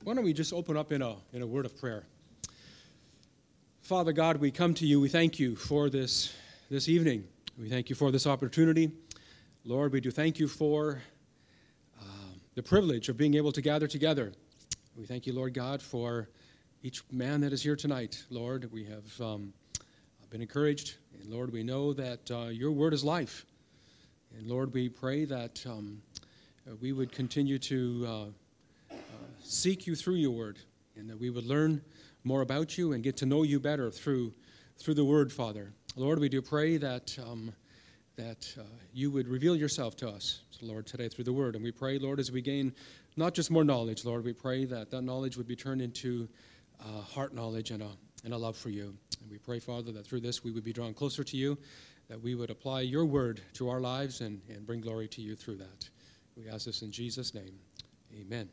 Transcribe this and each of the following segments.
Why don't we just open up in a word of prayer? Father God, we come to you. We thank you for this evening. We thank you for this opportunity. Lord, we do thank you for the privilege of being able to gather together. We thank you, Lord God, for each man that is here tonight. Lord, we have been encouraged. And Lord, we know that your word is life. And Lord, we pray that we would continue to seek you through your word, and that we would learn more about you and get to know you better through the word, Father. Lord, we do pray that you would reveal yourself to us, Lord, today through the word. And we pray, Lord, as we gain not just more knowledge, Lord, we pray that knowledge would be turned into heart knowledge and a love for you. And we pray, Father, that through this we would be drawn closer to you, that we would apply your word to our lives and bring glory to you through that. We ask this in Jesus' name. Amen.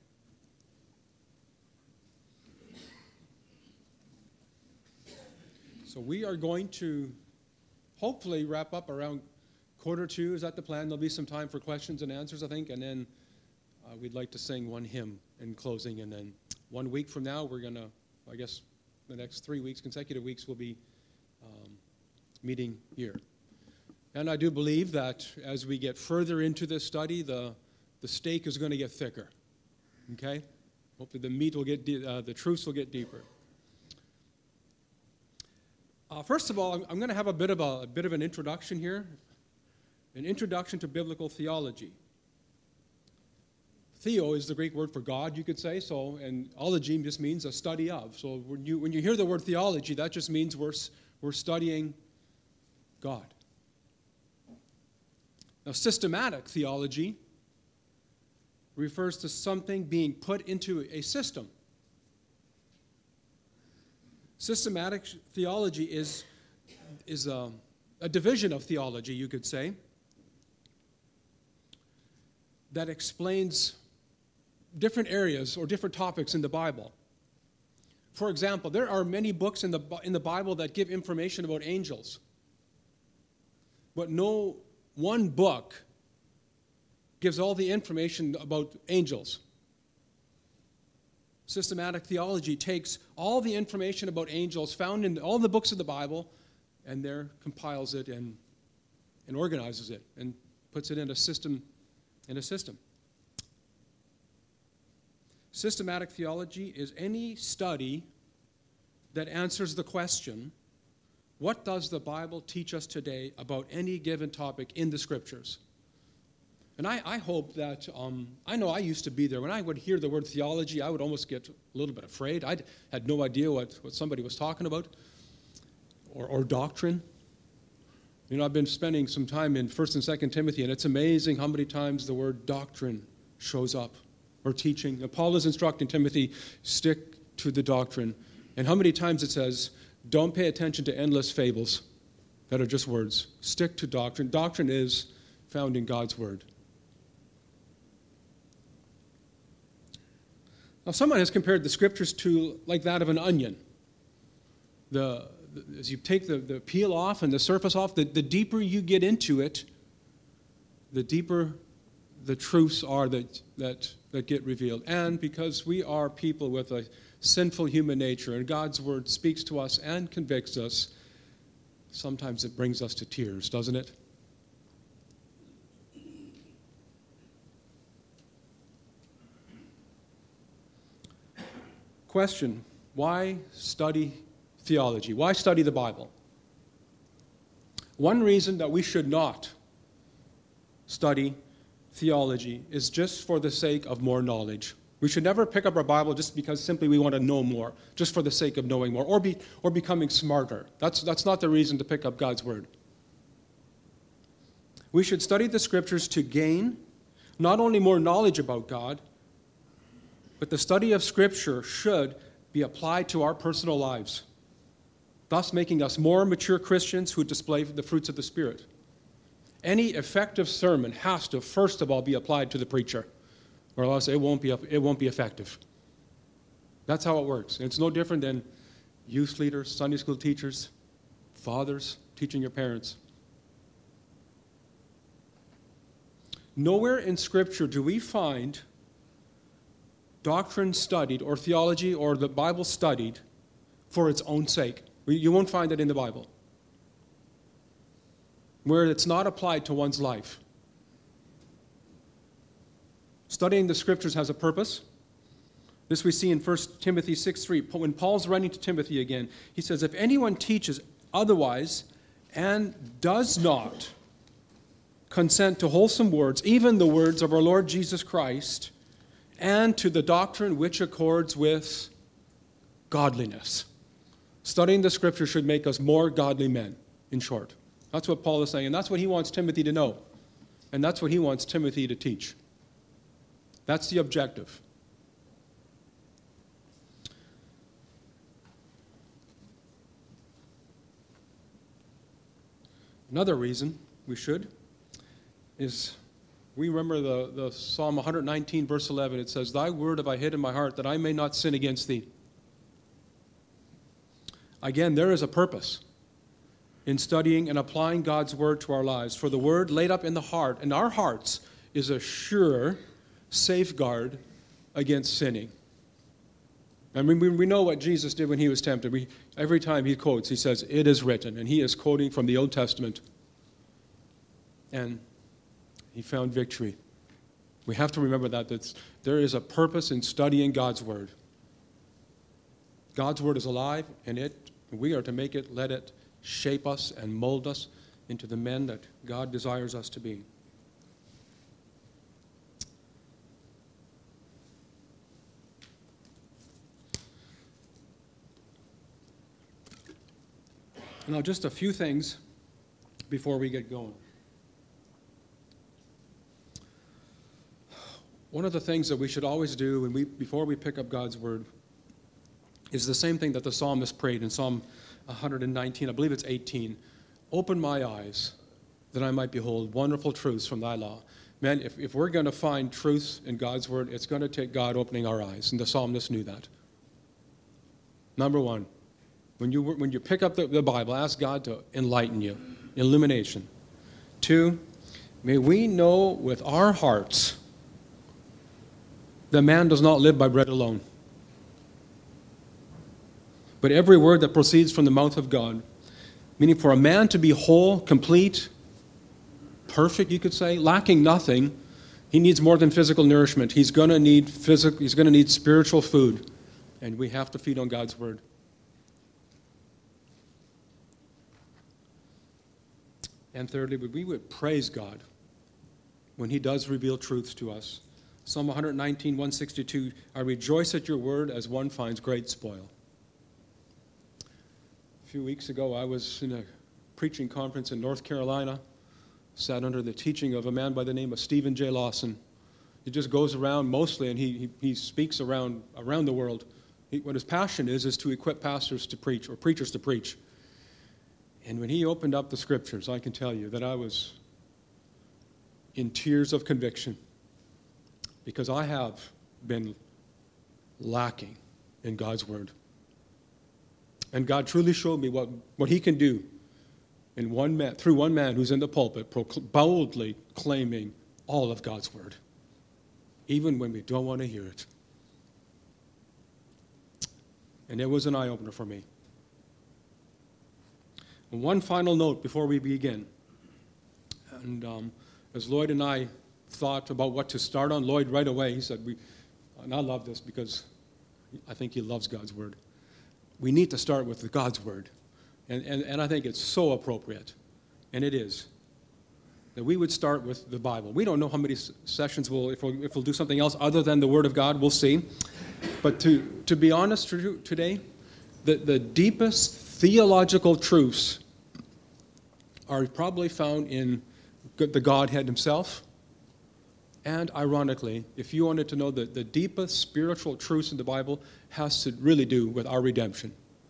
So we are going to hopefully wrap up around 1:45. Is that the plan? There'll be some time for questions and answers, I think, and then we'd like to sing one hymn in closing, and then 1 week from now we're going to, I guess, the next 3 weeks, consecutive weeks, we'll be meeting here. And I do believe that as we get further into this study, the steak is going to get thicker, okay? Hopefully the meat will get, the truths will get deeper. First of all, I'm going to have a bit of an introduction here, an introduction to biblical theology. Theo is the Greek word for God, you could say. So, and ology just means a study of. So when you hear the word theology, that just means we're studying God. Now, systematic theology refers to something being put into a system. Systematic theology is a division of theology, you could say, that explains different areas or different topics in the Bible. For example, there are many books in the Bible that give information about angels, but no one book gives all the information about angels. Systematic theology takes all the information about angels found in all the books of the Bible and there compiles it and organizes it and puts it in a system. Systematic theology is any study that answers the question, what does the Bible teach us today about any given topic in the Scriptures? And I hope that, I know I used to be there. When I would hear the word theology, I would almost get a little bit afraid. I had no idea what somebody was talking about, or doctrine. You know, I've been spending some time in 1 and 2 Timothy, and it's amazing how many times the word doctrine shows up, or teaching. And Paul is instructing Timothy, stick to the doctrine. And how many times it says, don't pay attention to endless fables that are just words. Stick to doctrine. Doctrine is found in God's word. Now, someone has compared the Scriptures to like that of an onion. As you take the peel off and the surface off, the deeper you get into it, the deeper the truths are that get revealed. And because we are people with a sinful human nature, and God's Word speaks to us and convicts us, sometimes it brings us to tears, doesn't it? Question, why study theology? Why study the Bible? One reason that we should not study theology is just for the sake of more knowledge. We should never pick up our Bible just because simply we want to know more, just for the sake of knowing more, or becoming smarter. That's not the reason to pick up God's Word. We should study the Scriptures to gain not only more knowledge about God, but the study of Scripture should be applied to our personal lives, thus making us more mature Christians who display the fruits of the Spirit. Any effective sermon has to, first of all, be applied to the preacher, or else it won't be effective. That's how it works. And it's no different than youth leaders, Sunday school teachers, fathers teaching your parents. Nowhere in Scripture do we find doctrine studied or theology or the Bible studied for its own sake. You won't find it in the Bible, where it's not applied to one's life. Studying the Scriptures has a purpose. This we see in 1 Timothy 6:3. When Paul's writing to Timothy again, he says, if anyone teaches otherwise and does not consent to wholesome words, even the words of our Lord Jesus Christ, and to the doctrine which accords with godliness. Studying the Scripture should make us more godly men, in short. That's what Paul is saying, and that's what he wants Timothy to know. And that's what he wants Timothy to teach. That's the objective. Another reason we should is we remember the Psalm 119, verse 11. It says, thy word have I hid in my heart that I may not sin against thee. Again, there is a purpose in studying and applying God's word to our lives. For the word laid up in the heart, in our hearts, is a sure safeguard against sinning. And we know what Jesus did when he was tempted. Every time he quotes, he says, it is written. And he is quoting from the Old Testament. And he found victory. We have to remember that there is a purpose in studying God's word. God's word is alive, and we are to make it, let it shape us and mold us into the men that God desires us to be. Now, just a few things before we get going. One of the things that we should always do before we pick up God's word is the same thing that the psalmist prayed in Psalm 119, I believe it's 18. Open my eyes that I might behold wonderful truths from thy law. Man, if we're going to find truth in God's word, it's going to take God opening our eyes, and the psalmist knew that. Number one, when you pick up the Bible, ask God to enlighten you, illumination. Two, may we know with our hearts that man does not live by bread alone, but every word that proceeds from the mouth of God. Meaning for a man to be whole, complete, perfect, you could say, lacking nothing, he needs more than physical nourishment. He's going to need spiritual food, and we have to feed on God's word. And thirdly, we would praise God when he does reveal truths to us. Psalm 119, 162, I rejoice at your word as one finds great spoil. A few weeks ago, I was in a preaching conference in North Carolina, sat under the teaching of a man by the name of Stephen J. Lawson. He just goes around mostly, and he speaks around the world. What his passion is to equip pastors to preach, or preachers to preach. And when he opened up the scriptures, I can tell you that I was in tears of conviction, because I have been lacking in God's word. And God truly showed me what he can do through one man who's in the pulpit boldly claiming all of God's word, even when we don't want to hear it. And it was an eye-opener for me. And one final note before we begin. And as Lloyd and I thought about what to start on, Lloyd right away, he said, and I love this because I think he loves God's word. We need to start with God's word. And I think it's so appropriate, and it is, that we would start with the Bible. We don't know how many sessions if we'll do something else other than the word of God, we'll see. But to be honest today, the deepest theological truths are probably found in the Godhead himself. And ironically, if you wanted to know the deepest spiritual truths in the Bible, has to really do with our redemption.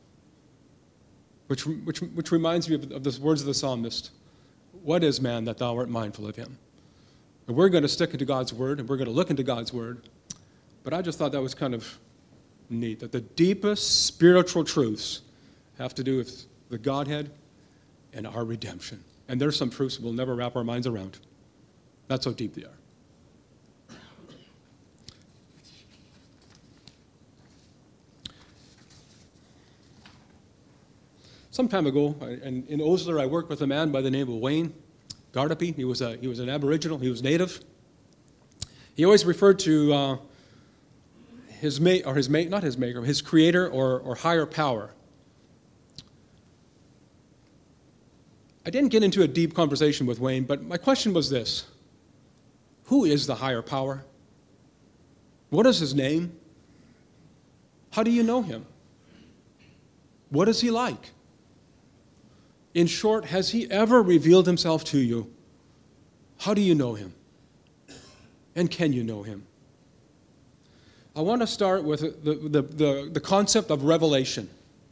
Which reminds me of the words of the psalmist. What is man that thou art mindful of him? And we're going to stick into God's word, and we're going to look into God's word. But I just thought that was kind of neat, that the deepest spiritual truths have to do with the Godhead and our redemption. And there's some truths we'll never wrap our minds around. That's how deep they are. Some time ago, and in Osler, I worked with a man by the name of Wayne Gardapi. He was an Aboriginal. He was native. He always referred to his creator or higher power. I didn't get into a deep conversation with Wayne, but my question was this: who is the higher power? What is his name? How do you know him? What is he like? In short, has he ever revealed himself to you? How do you know him? And can you know him? I want to start with the concept of revelation.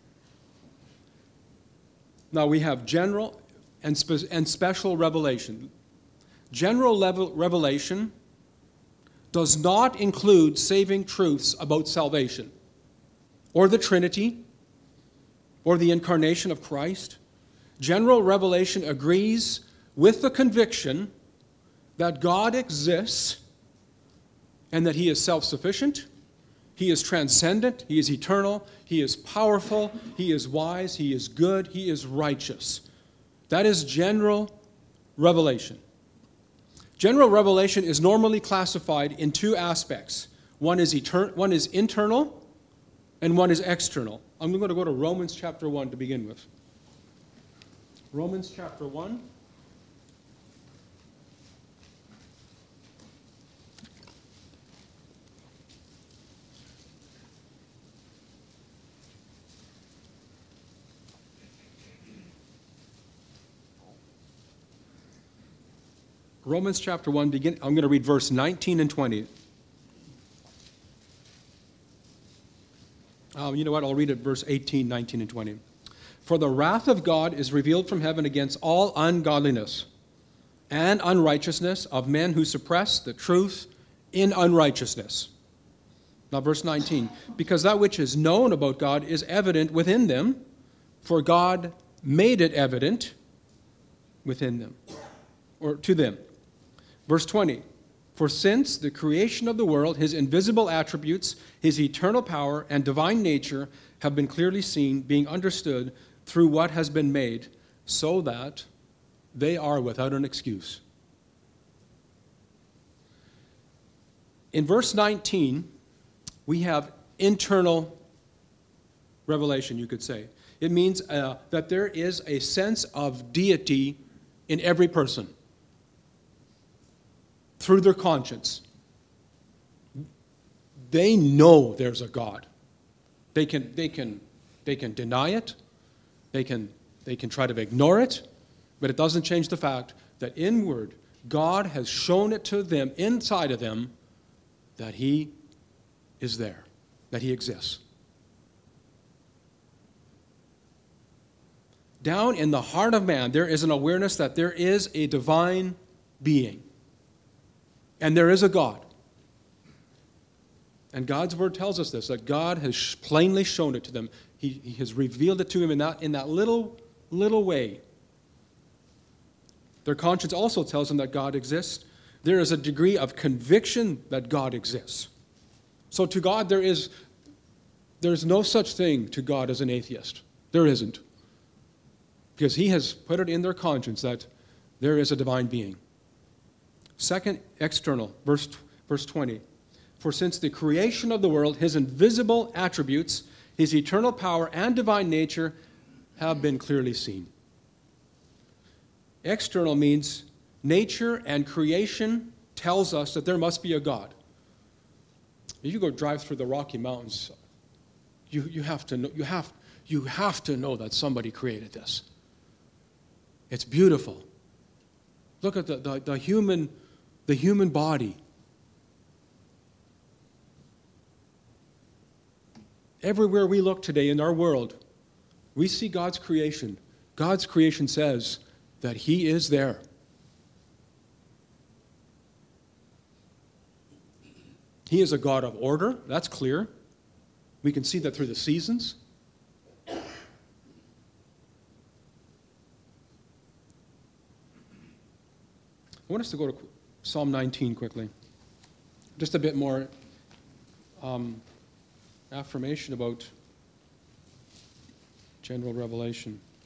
Now, we have general and special revelation. General revelation does not include saving truths about salvation, or the Trinity, or the incarnation of Christ. General revelation agrees with the conviction that God exists and that he is self-sufficient, he is transcendent, he is eternal, he is powerful, he is wise, he is good, he is righteous. That is general revelation. General revelation is normally classified in two aspects. One is internal and one is external. I'm going to go to Romans chapter 1 to begin with. Romans chapter 1. Romans chapter 1, I'm going to read verse 19 and 20. You know what? I'll read it, verse 18, 19, and 20. For the wrath of God is revealed from heaven against all ungodliness and unrighteousness of men who suppress the truth in unrighteousness. Now, verse 19. Because that which is known about God is evident within them, for God made it evident within them, or to them. Verse 20. For since the creation of the world, his invisible attributes, his eternal power, and divine nature have been clearly seen, being understood through what has been made, so that they are without an excuse. In verse 19, we have internal revelation, you could say. It means that there is a sense of deity in every person through their conscience. They know there's a God. They can deny it. They can try to ignore it, but it doesn't change the fact that inward, God has shown it to them, inside of them, that he is there, that he exists. Down in the heart of man, there is an awareness that there is a divine being, and there is a God. And God's word tells us this, that God has plainly shown it to them. He has revealed it to them in that little way. Their conscience also tells them that God exists. There is a degree of conviction that God exists. So to God, there's no such thing to God as an atheist. There isn't. Because he has put it in their conscience that there is a divine being. Second, external, verse 20. For since the creation of the world, his invisible attributes, his eternal power and divine nature have been clearly seen. External means nature and creation tells us that there must be a God. If you go drive through the Rocky Mountains, you have to know that somebody created this. It's beautiful. Look at the human body. Everywhere we look today in our world, we see God's creation. God's creation says that he is there. He is a God of order. That's clear. We can see that through the seasons. I want us to go to Psalm 19 quickly. Just a bit more affirmation about general revelation.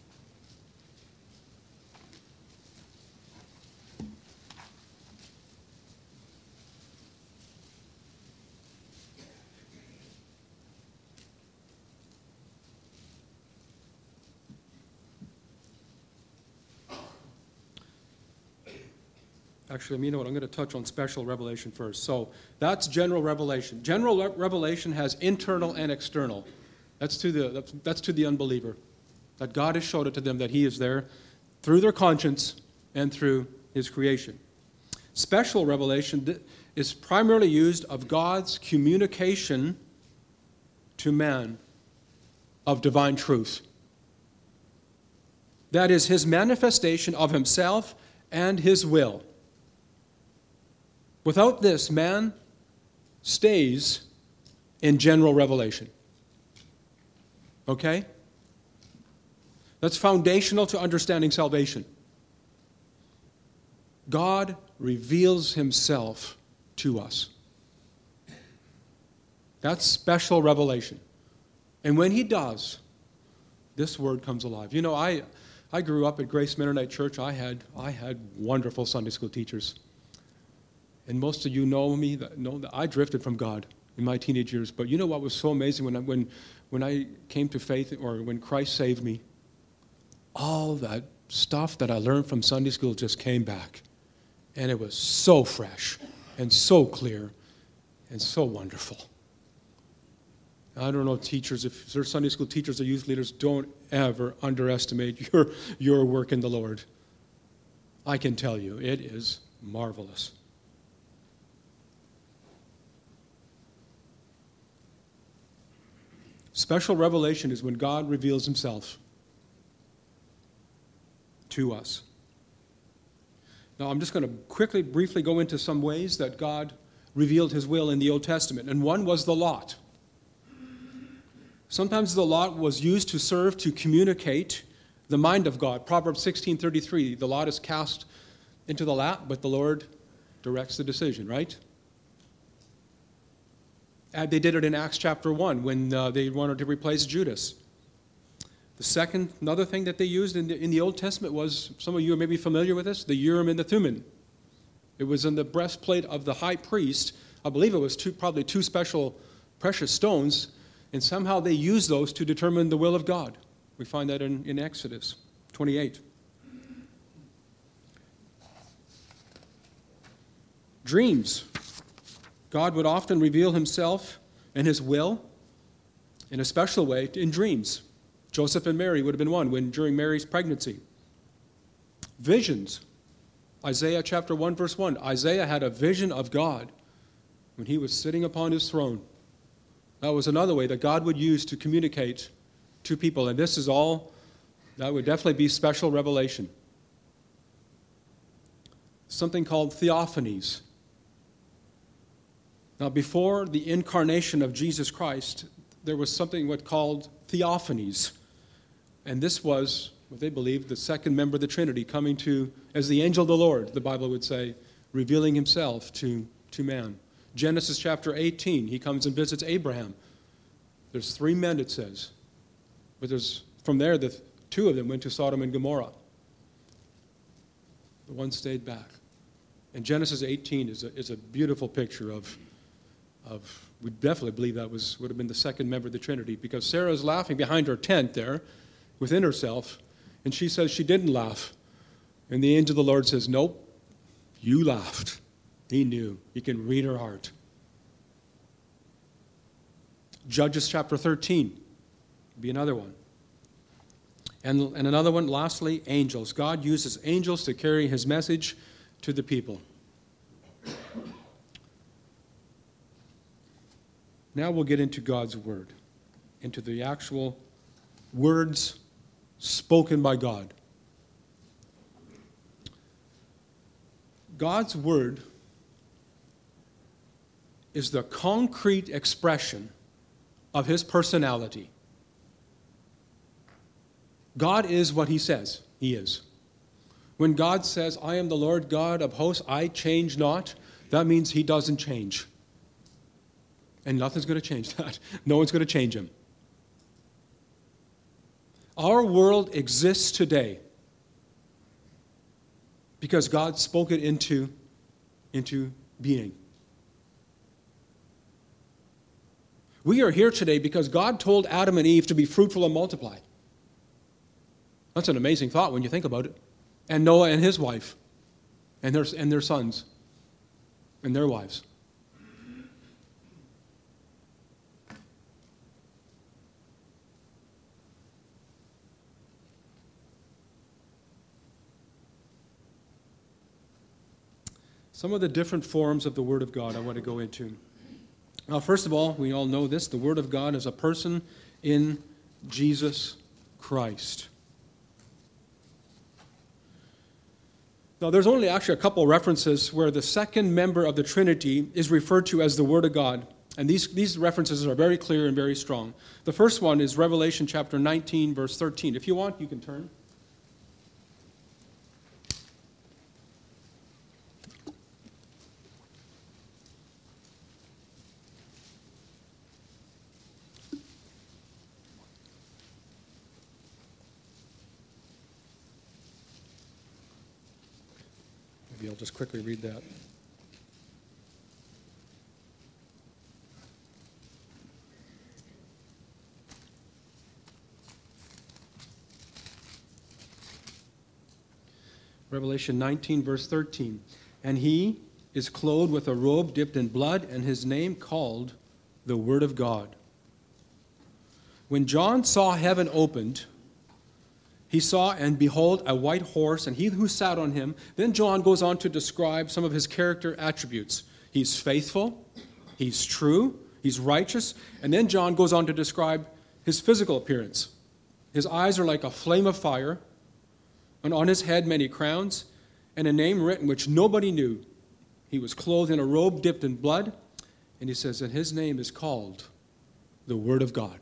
Actually, you know what? I'm going to touch on special revelation first. So that's general revelation. General revelation has internal and external. That's to the unbeliever. That God has showed it to them that He is there through their conscience and through His creation. Special revelation is primarily used of God's communication to man of divine truth. That is His manifestation of Himself and His will. Without this, man stays in general revelation. Okay? That's foundational to understanding salvation. God reveals Himself to us. That's special revelation. And when He does, this Word comes alive. You know, I grew up at Grace Mennonite Church. I had wonderful Sunday school teachers. And most of you know that I drifted from God in my teenage years. But you know what was so amazing when I came to faith, or when Christ saved me? All that stuff that I learned from Sunday school just came back. And it was so fresh and so clear and so wonderful. I don't know, teachers, if there's Sunday school teachers or youth leaders, don't ever underestimate your work in the Lord. I can tell you, it is marvelous. Special revelation is when God reveals Himself to us. Now, I'm just going to briefly go into some ways that God revealed His will in the Old Testament. And one was the lot. Sometimes the lot was used to serve to communicate the mind of God. Proverbs 16:33, the lot is cast into the lap, but the Lord directs the decision, right? They did it in Acts chapter 1 when they wanted to replace Judas. Another thing that they used in the Old Testament was, some of you are maybe familiar with this, the Urim and the Thummim. It was in the breastplate of the high priest. I believe it was probably two special precious stones, and somehow they used those to determine the will of God. We find that in Exodus 28. Dreams. God would often reveal Himself and His will in a special way in dreams. Joseph and Mary would have been one during Mary's pregnancy. Visions. Isaiah chapter 1, verse 1. Isaiah had a vision of God when he was sitting upon His throne. That was another way that God would use to communicate to people. And this is all, that would definitely be special revelation. Something called theophanies. Now, before the incarnation of Jesus Christ, there was something called theophanies. And this was, what they believed, the second member of the Trinity coming to, as the angel of the Lord, the Bible would say, revealing Himself to man. Genesis chapter 18, He comes and visits Abraham. There's 3 men, it says. But from there, the 2 of them went to Sodom and Gomorrah. The one stayed back. And Genesis 18 is a beautiful picture of we definitely believe that would have been the second member of the Trinity, because Sarah's laughing behind her tent there within herself, and she says she didn't laugh. And the angel of the Lord says, nope, you laughed. He knew. He can read her heart. Judges chapter 13 would be another one. And another one, lastly, angels. God uses angels to carry His message to the people. Now we'll get into God's Word, into the actual words spoken by God. God's Word is the concrete expression of His personality. God is what He says He is. When God says, I am the Lord God of hosts, I change not, that means He doesn't change. And nothing's going to change that. No one's going to change Him. Our world exists today because God spoke it into being. We are here today because God told Adam and Eve to be fruitful and multiply. That's an amazing thought when you think about it. And Noah and his wife. and their sons and their wives. Some of the different forms of the Word of God I want to go into. Now, first of all, we all know this, the Word of God is a person in Jesus Christ. Now, there's only actually a couple references where the second member of the Trinity is referred to as the Word of God. And these references are very clear and very strong. The first one is Revelation chapter 19, verse 13. If you want, you can turn. Maybe I'll just quickly read that. Revelation 19, verse 13. And he is clothed with a robe dipped in blood, and his name called the Word of God. When John saw heaven opened, he saw, and behold, a white horse, and he who sat on him. Then John goes on to describe some of his character attributes. He's faithful, he's true, he's righteous. And then John goes on to describe his physical appearance. His eyes are like a flame of fire, and on his head many crowns, and a name written which nobody knew. He was clothed in a robe dipped in blood, and he says, and his name is called the Word of God.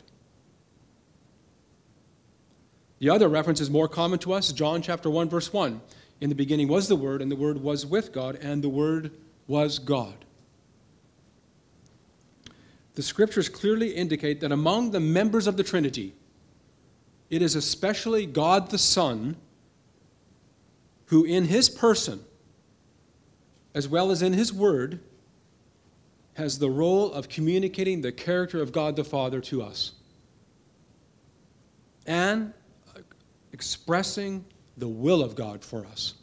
The other reference is more common to us, John chapter 1, verse 1. In the beginning was the Word, and the Word was with God, and the Word was God. The Scriptures clearly indicate that among the members of the Trinity, it is especially God the Son who in his person, as well as in his Word, has the role of communicating the character of God the Father to us and expressing the will of God for us.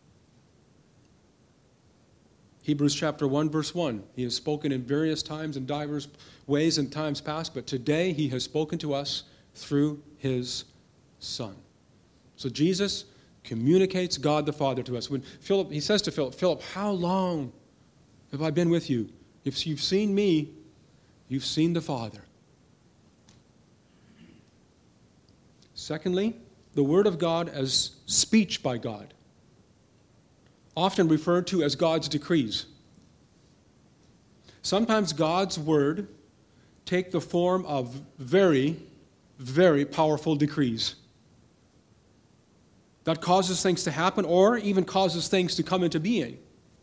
Hebrews chapter 1, verse 1. He has spoken in various times in diverse ways in times past, but today he has spoken to us through his Son. So Jesus communicates God the Father to us. When Philip, he says to Philip, how long have I been with you? If you've seen me, you've seen the Father. Secondly, the Word of God as speech by God, often referred to as God's decrees. Sometimes God's Word take the form of very, very powerful decrees that causes things to happen or even causes things to come into being.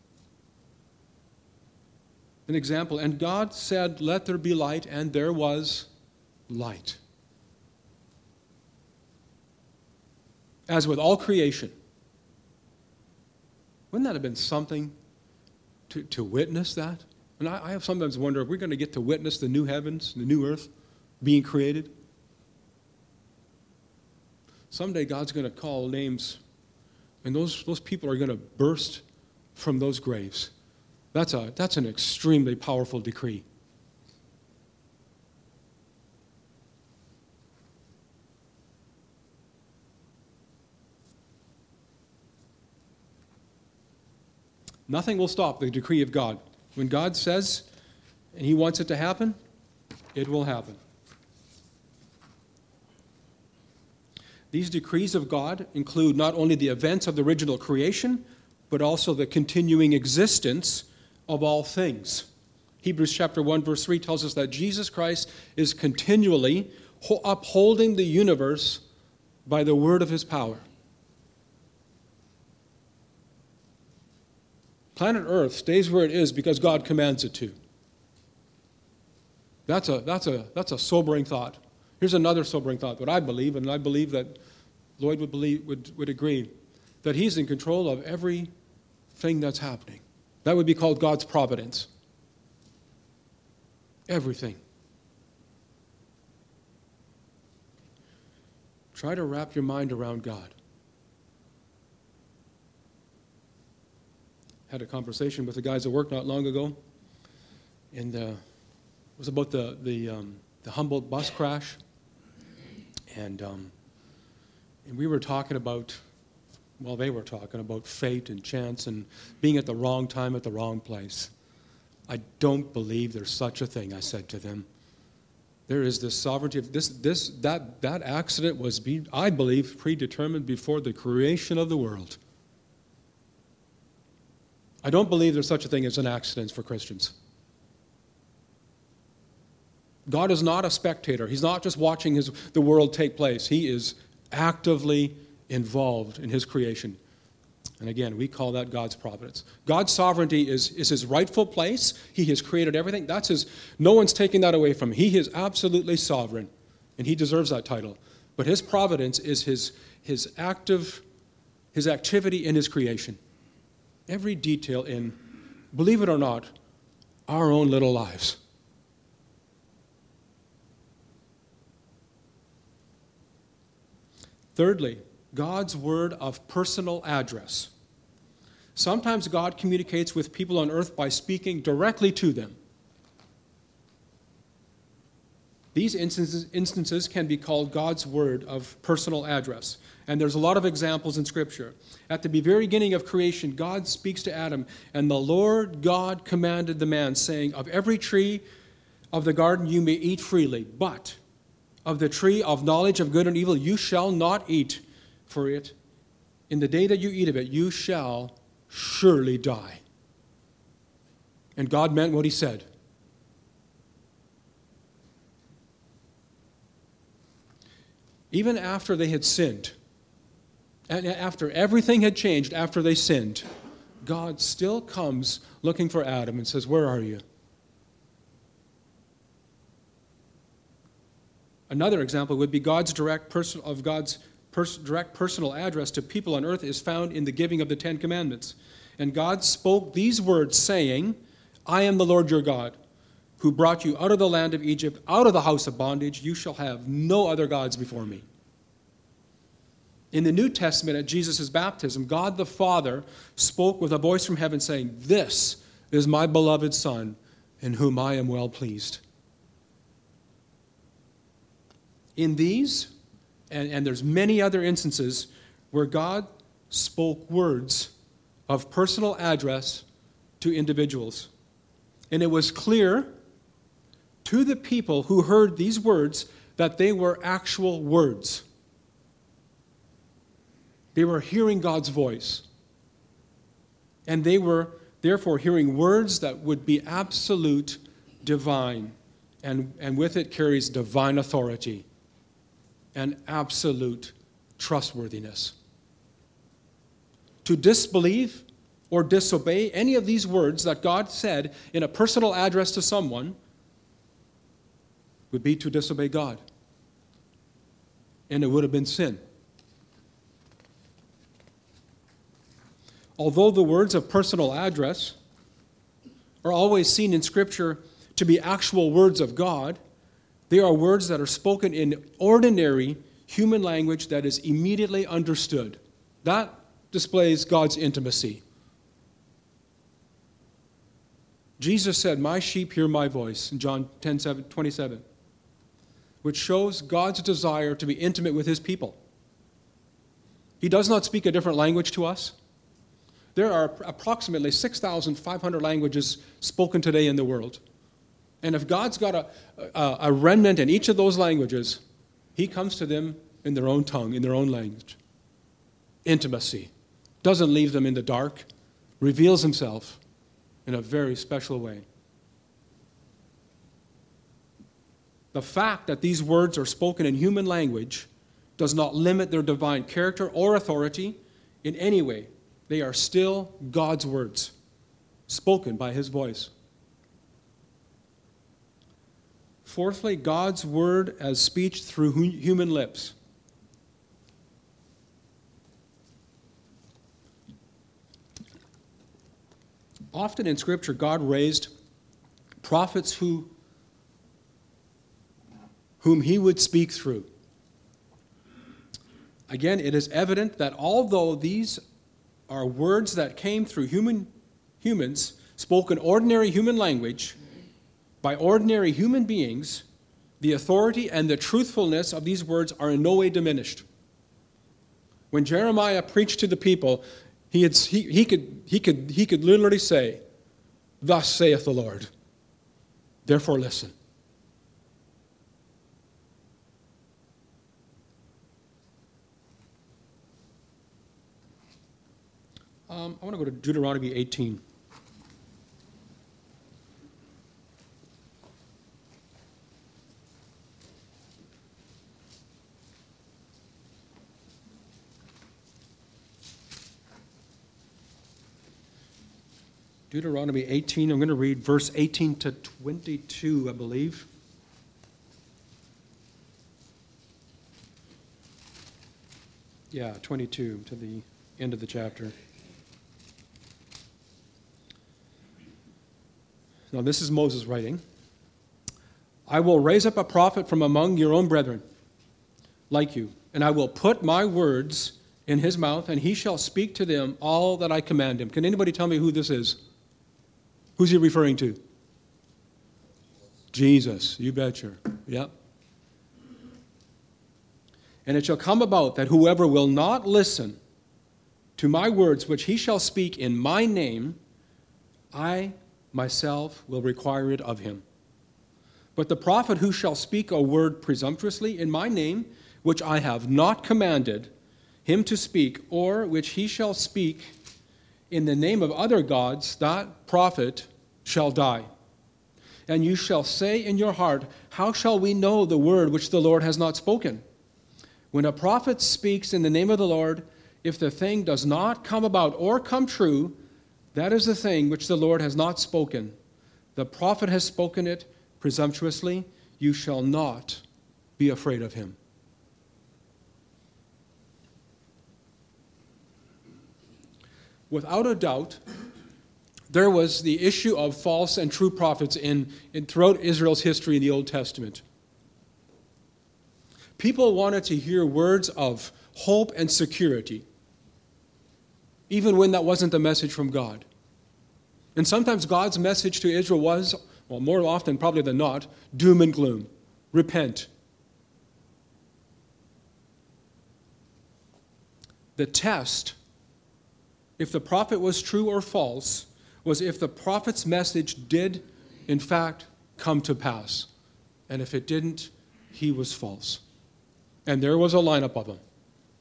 An example, and God said, let there be light, and there was light. As with all creation. Wouldn't that have been something to witness that? And I have sometimes wondered if we're going to get to witness the new heavens, the new earth being created. Someday God's going to call names, and those people are going to burst from those graves. That's an extremely powerful decree. Nothing will stop the decree of God. When God says, and he wants it to happen, it will happen. These decrees of God include not only the events of the original creation, but also the continuing existence of all things. Hebrews chapter 1, verse 3 tells us that Jesus Christ is continually upholding the universe by the word of his power. Planet Earth stays where it is because God commands it to. That's a sobering thought. Here's another sobering thought, what I believe, and I believe that Lloyd would agree, that he's in control of everything that's happening. That would be called God's providence. Everything. Try to wrap your mind around God. had a conversation with the guys at work not long ago, and it was about the Humboldt bus crash, and we were talking about, well, they were talking about fate and chance and being at the wrong time at the wrong place. I don't believe there's such a thing, I said to them. There is this sovereignty of that accident was, I believe, predetermined before the creation of the world. I don't believe there's such a thing as an accident for Christians. God is not a spectator. He's not just watching the world take place. He is actively involved in his creation. And again, we call that God's providence. God's sovereignty is his rightful place. He has created everything. No one's taking that away from him. He is absolutely sovereign, and he deserves that title. But his providence is his activity in his creation. Every detail in, believe it or not, our own little lives. Thirdly, God's word of personal address. Sometimes God communicates with people on earth by speaking directly to them. These instances can be called God's word of personal address. And there's a lot of examples in Scripture. At the very beginning of creation, God speaks to Adam, and the Lord God commanded the man, saying, "Of every tree of the garden you may eat freely, but of the tree of knowledge of good and evil you shall not eat, for it, in the day that you eat of it, you shall surely die." And God meant what he said. Even after they had sinned, and after everything had changed after they sinned, God still comes looking for Adam and says, "Where are you?" Another example would be God's direct personal address to people on earth is found in the giving of the Ten Commandments. And God spoke these words, saying, "I am the Lord your God, who brought you out of the land of Egypt, out of the house of bondage. You shall have no other gods before me." In the New Testament, at Jesus' baptism, God the Father spoke with a voice from heaven saying, "This is my beloved Son, in whom I am well pleased." In these, and there's many other instances where God spoke words of personal address to individuals. And it was clear to the people who heard these words that they were actual words. They were hearing God's voice. And they were therefore hearing words that would be absolute divine. And with it carries divine authority and absolute trustworthiness. To disbelieve or disobey any of these words that God said in a personal address to someone would be to disobey God. And it would have been sin. Although the words of personal address are always seen in Scripture to be actual words of God, they are words that are spoken in ordinary human language that is immediately understood. That displays God's intimacy. Jesus said, "My sheep hear my voice," in John 10:27, which shows God's desire to be intimate with his people. He does not speak a different language to us. There are approximately 6,500 languages spoken today in the world. And if God's got a remnant in each of those languages, he comes to them in their own tongue, in their own language. Intimacy. Doesn't leave them in the dark. Reveals himself in a very special way. The fact that these words are spoken in human language does not limit their divine character or authority in any way. They are still God's words, spoken by his voice. Fourthly, God's word as speech through human lips. Often in Scripture, God raised prophets whom he would speak through. Again, it is evident that although these are words that came through human humans, spoke in ordinary human language by ordinary human beings, the authority and the truthfulness of these words are in no way diminished. When Jeremiah preached to the people, he could literally say, "Thus saith the Lord, therefore listen." I want to go to Deuteronomy 18. Deuteronomy 18, I'm going to read verse 18 to 22, I believe. Yeah, 22 to the end of the chapter. Now, this is Moses writing. "I will raise up a prophet from among your own brethren, like you, and I will put my words in his mouth, and he shall speak to them all that I command him." Can anybody tell me who this is? Who's he referring to? Jesus, you betcha. Yep. "And it shall come about that whoever will not listen to my words which he shall speak in my name, I myself will require it of him. But the prophet who shall speak a word presumptuously in my name, which I have not commanded him to speak, or which he shall speak in the name of other gods, that prophet shall die. And you shall say in your heart, how shall we know the word which the Lord has not spoken? When a prophet speaks in the name of the Lord, if the thing does not come about or come true, that is the thing which the Lord has not spoken. The prophet has spoken it presumptuously. You shall not be afraid of him." Without a doubt, there was the issue of false and true prophets throughout Israel's history in the Old Testament. People wanted to hear words of hope and security, even when that wasn't the message from God. And sometimes God's message to Israel was, well, more often probably than not, doom and gloom. Repent. The test, if the prophet was true or false, was if the prophet's message did, in fact, come to pass. And if it didn't, he was false. And there was a lineup of them.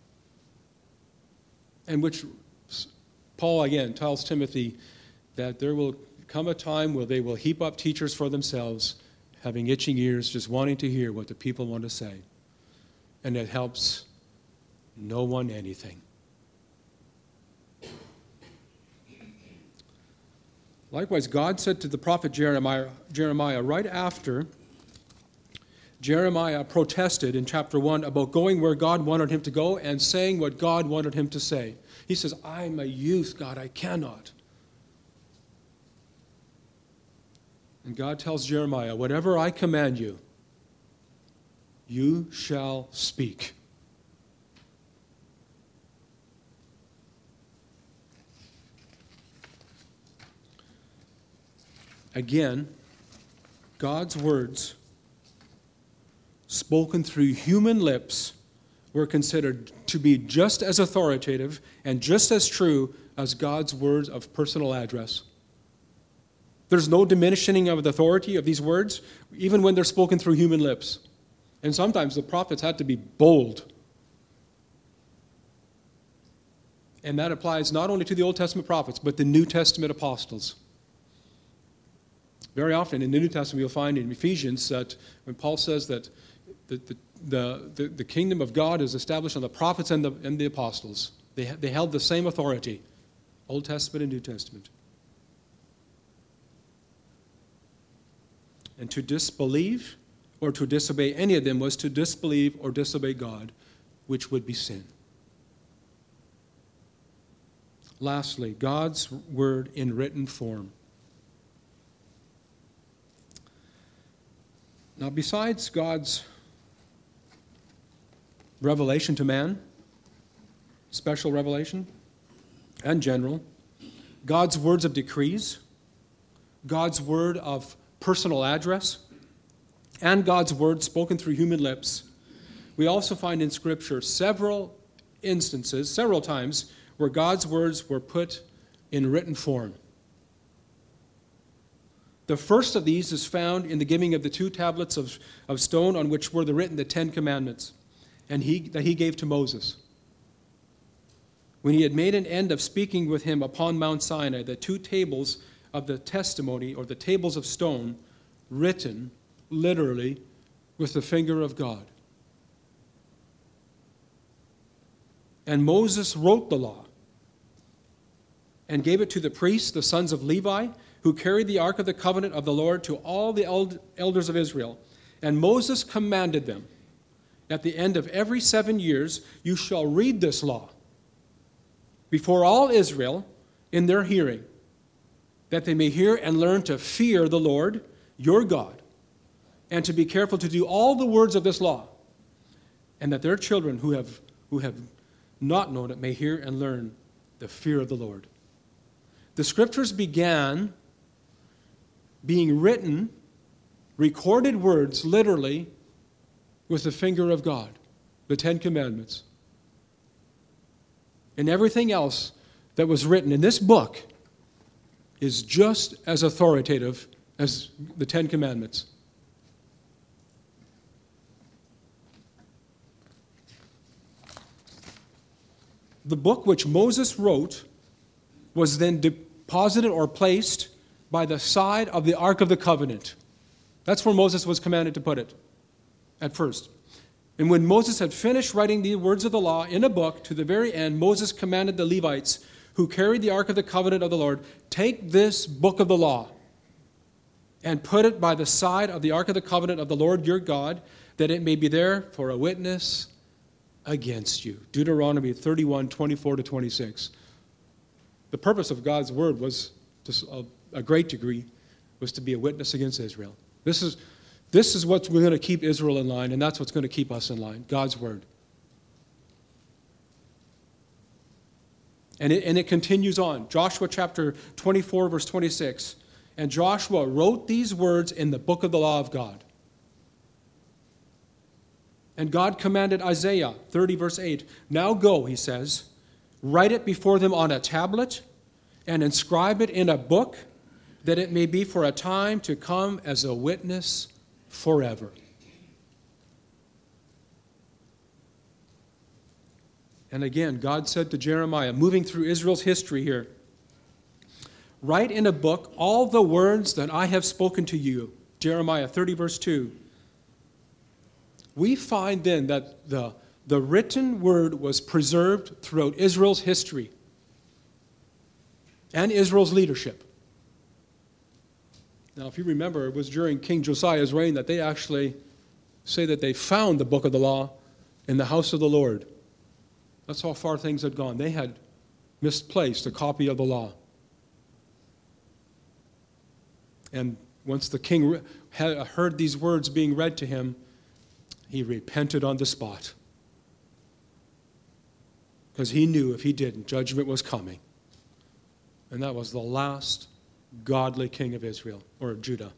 And which Paul, again, tells Timothy that there will come a time where they will heap up teachers for themselves, having itching ears, just wanting to hear what the people want to say. And it helps no one anything. Likewise, God said to the prophet Jeremiah right after Jeremiah protested in chapter 1 about going where God wanted him to go and saying what God wanted him to say. He says, I'm a youth, God, I cannot. And God tells Jeremiah, whatever I command you, you shall speak. Again, God's words spoken through human lips were considered to be just as authoritative and just as true as God's words of personal address. There's no diminishing of the authority of these words, even when they're spoken through human lips. And sometimes the prophets had to be bold. And that applies not only to the Old Testament prophets, but the New Testament apostles. Very often in the New Testament, you'll find in Ephesians that when Paul says that the kingdom of God is established on the prophets and the apostles. They held the same authority, Old Testament and New Testament. And to disbelieve or to disobey any of them was to disbelieve or disobey God, which would be sin. Lastly, God's word in written form. Now, besides God's revelation to man, special revelation, and general, God's words of decrees, God's word of personal address, and God's word spoken through human lips, we also find in Scripture several instances, several times, where God's words were put in written form. The first of these is found in the giving of the 2 tablets of stone on which were written the 10 commandments, and that he gave to Moses. When he had made an end of speaking with him upon Mount Sinai, the 2 tables of the testimony, or the tables of stone, written literally with the finger of God. And Moses wrote the law and gave it to the priests, the sons of Levi, who carried the ark of the covenant of the Lord, to all the elders of Israel. And Moses commanded them, at the end of every 7 years, you shall read this law before all Israel in their hearing, that they may hear and learn to fear the Lord, your God, and to be careful to do all the words of this law, and that their children who have not known it may hear and learn the fear of the Lord. The Scriptures began being written, recorded words, literally, with the finger of God, the 10 Commandments. And everything else that was written in this book is just as authoritative as the 10 Commandments. The book which Moses wrote was then deposited or placed by the side of the Ark of the Covenant. That's where Moses was commanded to put it at first. And when Moses had finished writing the words of the law in a book, to the very end, Moses commanded the Levites who carried the Ark of the Covenant of the Lord, take this book of the law and put it by the side of the Ark of the Covenant of the Lord your God, that it may be there for a witness against you. Deuteronomy 31, 24-26. The purpose of God's word was, to a great degree, was to be a witness against Israel. This is what's going to keep Israel in line, and that's what's going to keep us in line, God's word. And it continues on. Joshua chapter 24, verse 26. And Joshua wrote these words in the book of the law of God. And God commanded Isaiah 30, verse 8, now go, he says, write it before them on a tablet and inscribe it in a book, that it may be for a time to come as a witness forever. And again, God said to Jeremiah, moving through Israel's history here, write in a book all the words that I have spoken to you. Jeremiah 30, verse 2. We find then that the written word was preserved throughout Israel's history and Israel's leadership. Now, if you remember, it was during King Josiah's reign that they actually say that they found the book of the law in the house of the Lord. That's how far things had gone. They had misplaced a copy of the law. And once the king heard these words being read to him, he repented on the spot. Because he knew if he didn't, judgment was coming. And that was the last godly king of Israel, or Judah.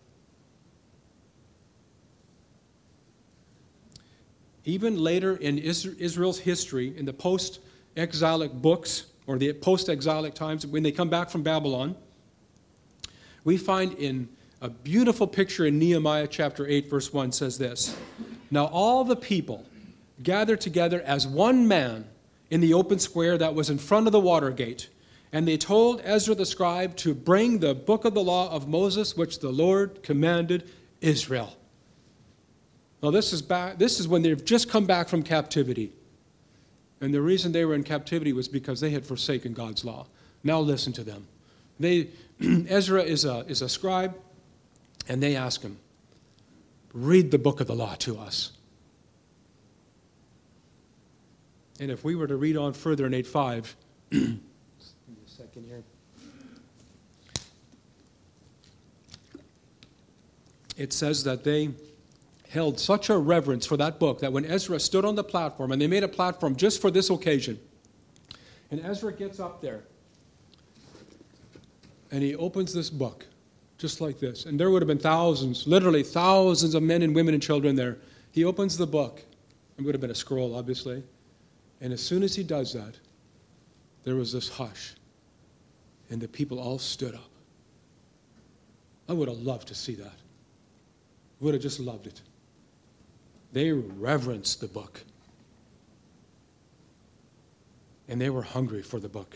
Even later in Israel's history, in the post-exilic books, or the post-exilic times, when they come back from Babylon, we find in a beautiful picture in Nehemiah chapter 8, verse 1 says this, now all the people gathered together as one man in the open square that was in front of the water gate, and they told Ezra the scribe to bring the book of the law of Moses, which the Lord commanded Israel. Now this is when they've just come back from captivity. And the reason they were in captivity was because they had forsaken God's law. Now listen to them. Ezra is a scribe, and they ask him, read the book of the law to us. And if we were to read on further in 8:5, give me a second here. It says that they held such a reverence for that book that when Ezra stood on the platform, and they made a platform just for this occasion, and Ezra gets up there, And he opens this book, just like this. And there would have been thousands, literally thousands of men and women and children there. He opens the book. It would have been a scroll, obviously. And as soon as he does that, there was this hush. And the people all stood up. I would have loved to see that. Would have just loved it. They reverenced the book. And they were hungry for the book.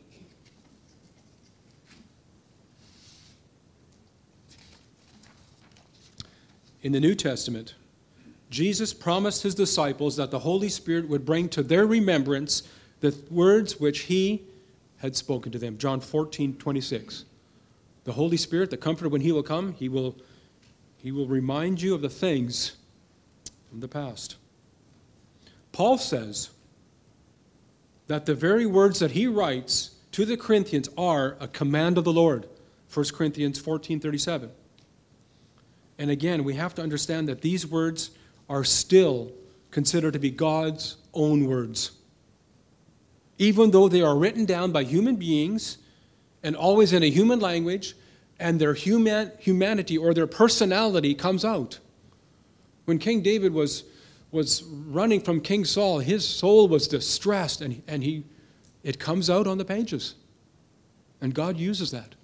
In the New Testament, Jesus promised his disciples that the Holy Spirit would bring to their remembrance the words which he had spoken to them. John 14:26. The Holy Spirit, the Comforter, when he will come, he will remind you of the things from the past. Paul says that the very words that he writes to the Corinthians are a command of the Lord. 1 Corinthians 14:37. And again, we have to understand that these words are still considered to be God's own words. Even though they are written down by human beings and always in a human language, and their humanity or their personality comes out. When King David was running from King Saul, his soul was distressed, and it comes out on the pages. And God uses that.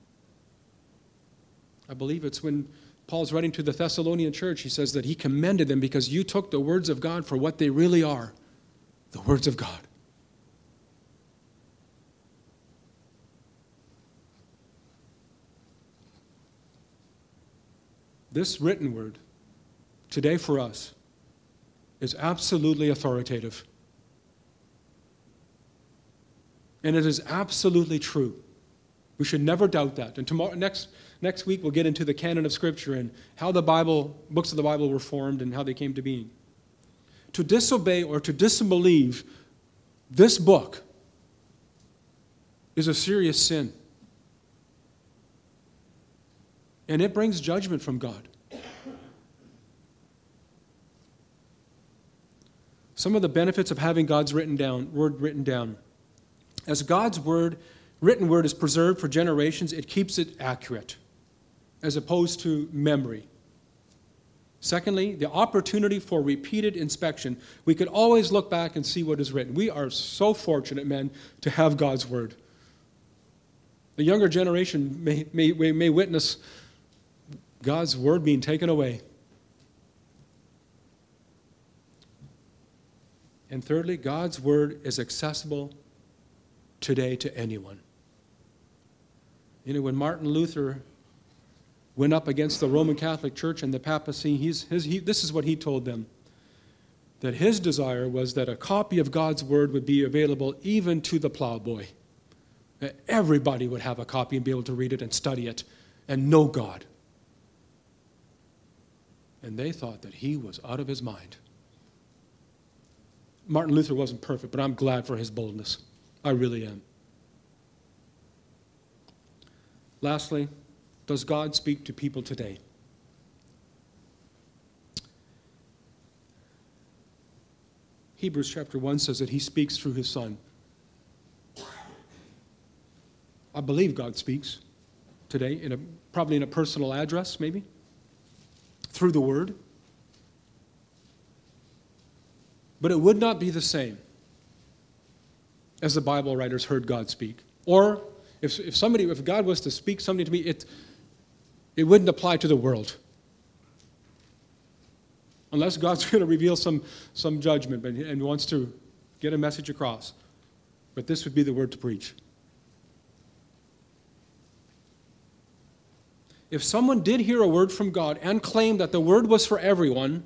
I believe it's when Paul's writing to the Thessalonian church, he says that he commended them because you took the words of God for what they really are, the words of God. This written word today for us is absolutely authoritative. And it is absolutely true. We should never doubt that. And next week we'll get into the canon of Scripture and how the books of the Bible were formed and how they came to being. To disobey or to disbelieve this book is a serious sin. And it brings judgment from God. Some of the benefits of having God's word written down. As God's written word is preserved for generations, it keeps it accurate, as opposed to memory. Secondly, the opportunity for repeated inspection. We could always look back and see what is written. We are so fortunate, men, to have God's word. The younger generation may witness God's word being taken away. And thirdly, God's word is accessible today to anyone. You know, when Martin Luther went up against the Roman Catholic Church and the papacy, this is what he told them, that his desire was that a copy of God's word would be available even to the plowboy. That everybody would have a copy and be able to read it and study it and know God. And they thought that he was out of his mind. Martin Luther wasn't perfect, but I'm glad for his boldness. I really am. Lastly, does God speak to people today? Hebrews chapter 1 says that he speaks through his Son. I believe God speaks today, probably in a personal address, maybe, through the Word. But it would not be the same as the Bible writers heard God speak. Or if God was to speak something to me, it wouldn't apply to the world. Unless God's going to reveal some judgment and wants to get a message across. But this would be the word to preach. If someone did hear a word from God and claimed that the word was for everyone,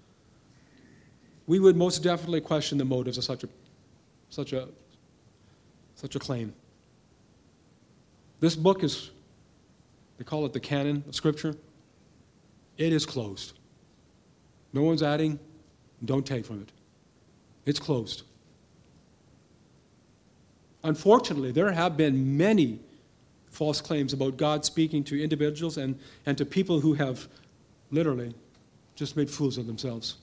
we would most definitely question the motives of such a claim. This book is, they call it the canon of Scripture. It is closed. No one's adding, don't take from it. It's closed. Unfortunately, there have been many false claims about God speaking to individuals and to people who have literally just made fools of themselves.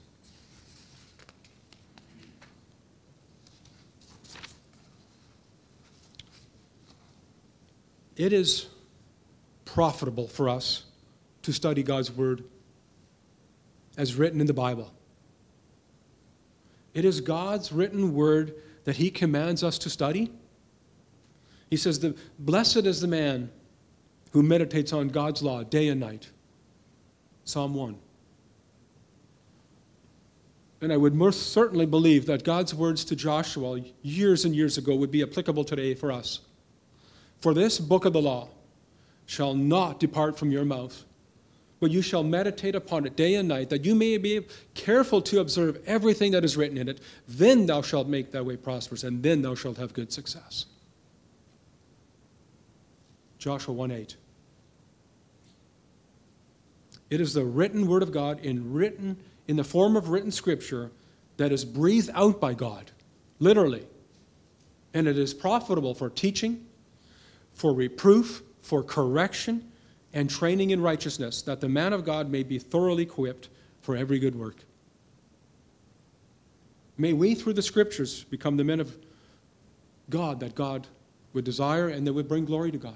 It is profitable for us to study God's Word as written in the Bible. It is God's written Word that He commands us to study. He says, blessed is the man who meditates on God's law day and night. Psalm 1. And I would most certainly believe that God's words to Joshua years and years ago would be applicable today for us. For this book of the law shall not depart from your mouth, but you shall meditate upon it day and night, that you may be careful to observe everything that is written in it. Then thou shalt make thy way prosperous, and then thou shalt have good success. Joshua 1:8. It is the written word of God in the form of written scripture that is breathed out by God, literally. And it is profitable for teaching, for reproof, for correction, and training in righteousness, that the man of God may be thoroughly equipped for every good work. May we, through the scriptures, become the men of God that God would desire and that would bring glory to God.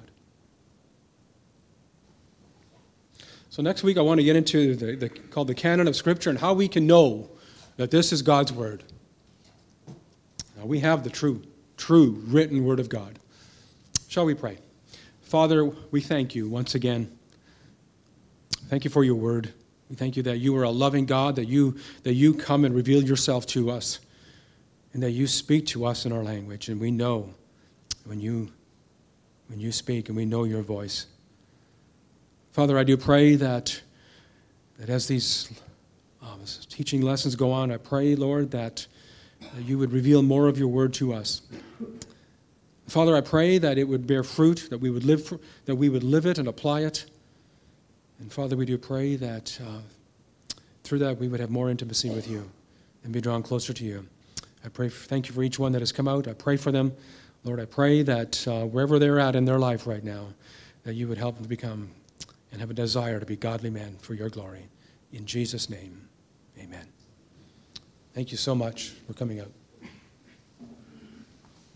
So next week I want to get into called the canon of Scripture and how we can know that this is God's Word. Now we have the true written Word of God. Shall we pray? Father, we thank you once again. Thank you for your Word. We thank you that you are a loving God, that you come and reveal yourself to us, and that you speak to us in our language, and we know when you speak, and we know your voice. Father, I do pray that as these teaching lessons go on, I pray, Lord, that you would reveal more of your word to us. Father, I pray that it would bear fruit, that we would live it and apply it. And Father, we do pray that through that we would have more intimacy with you and be drawn closer to you. I pray, thank you for each one that has come out. I pray for them. Lord, I pray that wherever they're at in their life right now, that you would help them to become and have a desire to be godly men for your glory. In Jesus' name, amen. Thank you so much for coming out.